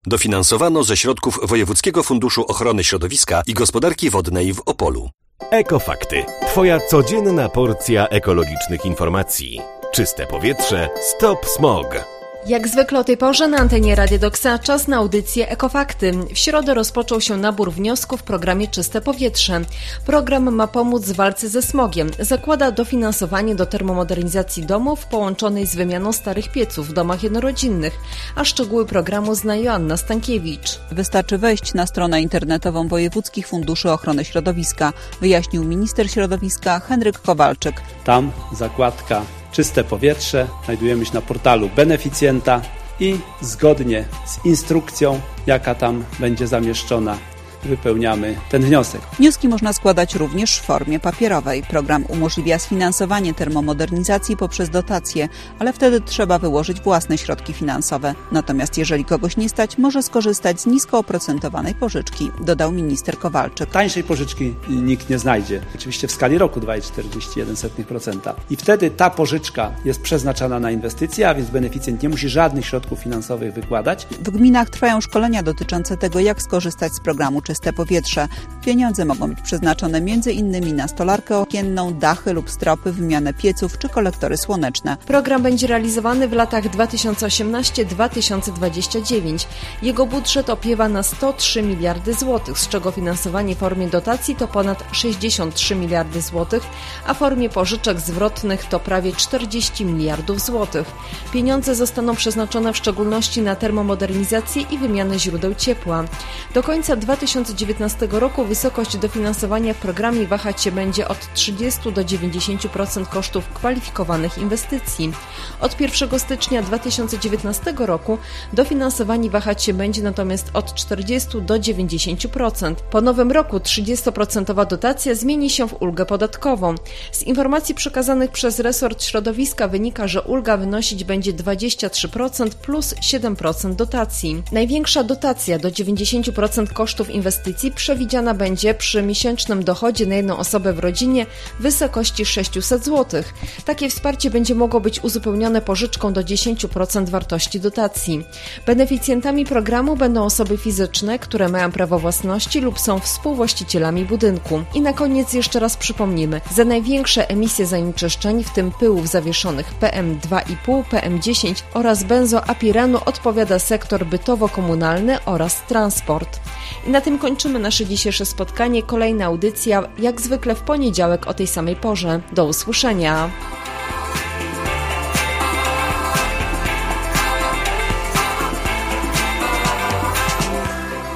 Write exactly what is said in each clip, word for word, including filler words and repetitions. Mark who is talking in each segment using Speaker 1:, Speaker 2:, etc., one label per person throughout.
Speaker 1: Dofinansowano ze środków Wojewódzkiego Funduszu Ochrony Środowiska i Gospodarki Wodnej w Opolu.
Speaker 2: Ekofakty. Twoja codzienna porcja ekologicznych informacji. Czyste powietrze. Stop smog.
Speaker 3: Jak zwykle o tej porze na antenie Radia Doksa czas na audycję Ekofakty. W środę rozpoczął się nabór wniosków w programie Czyste Powietrze. Program ma pomóc w walce ze smogiem. Zakłada dofinansowanie do termomodernizacji domów połączonej z wymianą starych pieców w domach jednorodzinnych. A szczegóły programu zna Joanna Stankiewicz.
Speaker 4: Wystarczy wejść na stronę internetową Wojewódzkich Funduszy Ochrony Środowiska, wyjaśnił minister środowiska Henryk Kowalczyk.
Speaker 5: Tam zakładka Czyste Powietrze, znajdujemy się na portalu beneficjenta i zgodnie z instrukcją, jaka tam będzie zamieszczona, wypełniamy ten wniosek.
Speaker 4: Wnioski można składać również w formie papierowej. Program umożliwia sfinansowanie termomodernizacji poprzez dotacje, ale wtedy trzeba wyłożyć własne środki finansowe. Natomiast jeżeli kogoś nie stać, może skorzystać z nisko oprocentowanej pożyczki, dodał minister Kowalczyk.
Speaker 5: Tańszej pożyczki nikt nie znajdzie. Oczywiście w skali roku dwa przecinek czterdzieści jeden procent. I wtedy ta pożyczka jest przeznaczana na inwestycje, a więc beneficjent nie musi żadnych środków finansowych wykładać.
Speaker 4: W gminach trwają szkolenia dotyczące tego, jak skorzystać z programu Czyste Powietrze. Pieniądze mogą być przeznaczone między innymi na stolarkę okienną, dachy lub stropy, wymianę pieców czy kolektory słoneczne.
Speaker 3: Program będzie realizowany w latach dwa tysiące osiemnasty do dwa tysiące dwudziestego dziewiątego. Jego budżet opiewa na sto trzy miliardy złotych, z czego finansowanie w formie dotacji to ponad sześćdziesiąt trzy miliardy złotych, a w formie pożyczek zwrotnych to prawie czterdzieści miliardów złotych. Pieniądze zostaną przeznaczone w szczególności na termomodernizację i wymianę źródeł ciepła. Do końca dwa tysiące dziewiętnastego roku wysokość dofinansowania w programie wahać się będzie od trzydziestu do dziewięćdziesięciu procent kosztów kwalifikowanych inwestycji. Od pierwszego stycznia dwa tysiące dziewiętnastego roku dofinansowanie wahać się będzie natomiast od czterdziestu do dziewięćdziesięciu procent. Po nowym roku trzydziestoprocentowa dotacja zmieni się w ulgę podatkową. Z informacji przekazanych przez resort środowiska wynika, że ulga wynosić będzie dwadzieścia trzy procent plus siedem procent dotacji. Największa dotacja do dziewięćdziesięciu procent kosztów inwestycji przewidziana będzie przy miesięcznym dochodzie na jedną osobę w rodzinie w wysokości sześćset złotych. Takie wsparcie będzie mogło być uzupełnione pożyczką do dziesięciu procent wartości dotacji. Beneficjentami programu będą osoby fizyczne, które mają prawo własności lub są współwłaścicielami budynku. I na koniec jeszcze raz przypomnimy, za największe emisje zanieczyszczeń, w tym pyłów zawieszonych P M dwa i pół, P M dziesięć oraz benzoapirenu odpowiada sektor bytowo-komunalny oraz transport. I na tym kończymy nasze dzisiejsze spotkanie. Kolejna audycja, jak zwykle w poniedziałek o tej samej porze. Do usłyszenia.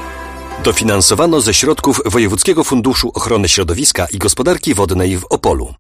Speaker 1: Dofinansowano ze środków Wojewódzkiego Funduszu Ochrony Środowiska i Gospodarki Wodnej w Opolu.